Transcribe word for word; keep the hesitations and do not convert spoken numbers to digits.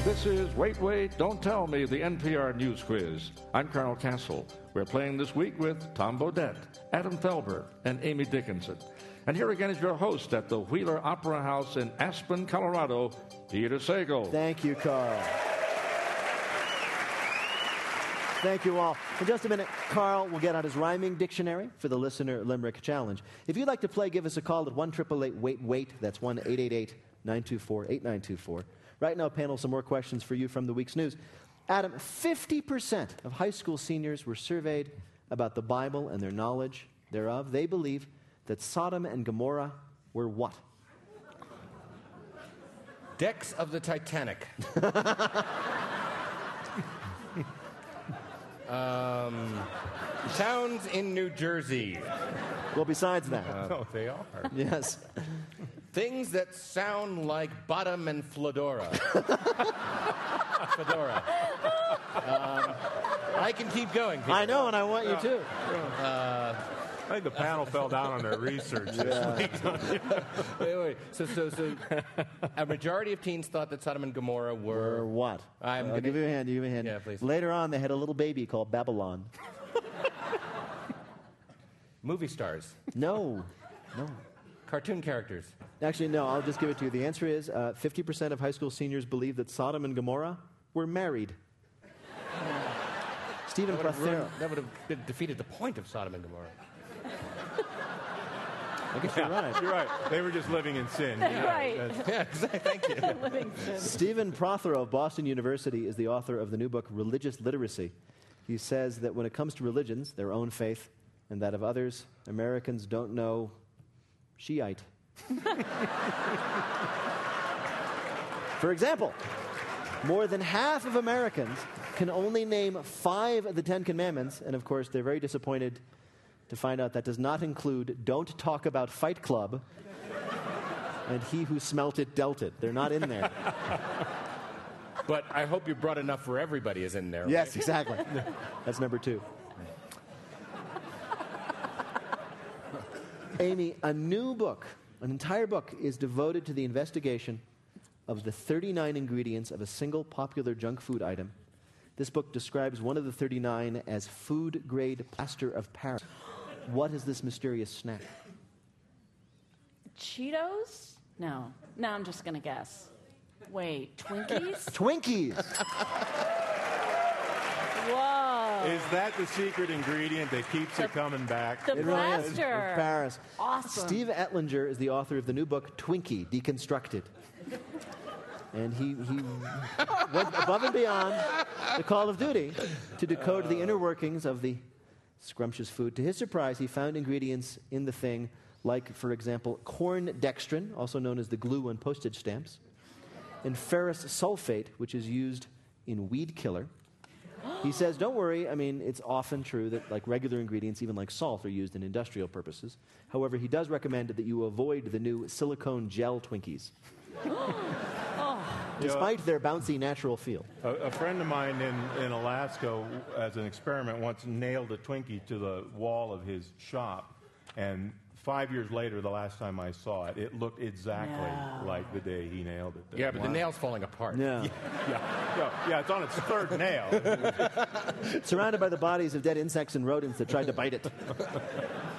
This is Wait, Wait, Don't Tell Me, the N P R News Quiz. I'm Carl Castle. We're playing this week with Tom Bodett, Adam Felber, and Amy Dickinson. And here again is your host at the Wheeler Opera House in Aspen, Colorado, Peter Sagal. Thank you, Carl. Thank you all. In just a minute, Carl will get out his rhyming dictionary for the Listener Limerick Challenge. If you'd like to play, give us a call at one eight eight eight wait wait. That's one eight eight eight nine two four eight nine two four. Right now, panel, some more questions for you from the week's news. Adam, fifty percent of high school seniors were surveyed about the Bible and their knowledge thereof. They believe that Sodom and Gomorrah were what? Decks of the Titanic. um, towns in New Jersey. Well, besides that. Uh, oh, they are. Yes. Things that sound like Bottom and Fedora. Fedora. Um, I can keep going, Peter. I know, and I want you to. Uh, I think the panel fell down on their research this Yeah. week. wait, wait. So, so, so, a majority of teens thought that Sodom and Gomorrah were... Or what? I'm I'll gonna... give you a hand, give you a hand. Yeah, please. Later on, they had a little baby called Babylon. Movie stars. No, no. Cartoon characters. Actually, no, I'll just give it to you. The answer is uh, fifty percent of high school seniors believe that Sodom and Gomorrah were married. Stephen That would, have Prothero. ruined, that would have been- defeated the point of Sodom and Gomorrah. I guess you're right. You're right. They were just living in sin. Yeah, Right. that's- Yeah, exactly. Thank you. Livingston. Stephen Prothero of Boston University is the author of the new book, Religious Literacy. He says that when it comes to religions, their own faith and that of others, Americans don't know Shiite. For example, more than half of Americans can only name five of the Ten Commandments, and of course, they're very disappointed to find out that does not include Don't Talk About Fight Club and He Who Smelt It Dealt It. They're not in there. But I hope you brought enough for everybody is in there. Yes, right? exactly. That's number two. Amy, a new book, an entire book, is devoted to the investigation of the thirty-nine ingredients of a single popular junk food item. This book describes one of the thirty-nine as food-grade plaster of Paris. What is this mysterious snack? Cheetos? No. No, I'm just going to guess. Wait, Twinkies? Twinkies! Whoa. Is that the secret ingredient that keeps The- it coming back? the It really is. Plaster. Of Paris. Awesome. Steve Etlinger is the author of the new book, Twinkie, Deconstructed. And he, he went above and beyond the call of duty to decode the inner workings of the scrumptious food. To his surprise, he found ingredients in the thing like, for example, corn dextrin, also known as the glue on postage stamps, and ferrous sulfate, which is used in weed killer. He says, don't worry, I mean, it's often true that like regular ingredients, even like salt, are used in industrial purposes. However, he does recommend that you avoid the new silicone gel Twinkies, despite their bouncy natural feel. A, a friend of mine in, in Alaska, as an experiment, once nailed a Twinkie to the wall of his shop, and five years later, the last time I saw it, it looked exactly No. like the day he nailed it. Yeah, but the nail's falling apart. Yeah. Yeah, yeah, yeah, it's on its third nail. Surrounded by the bodies of dead insects and rodents that tried to bite it.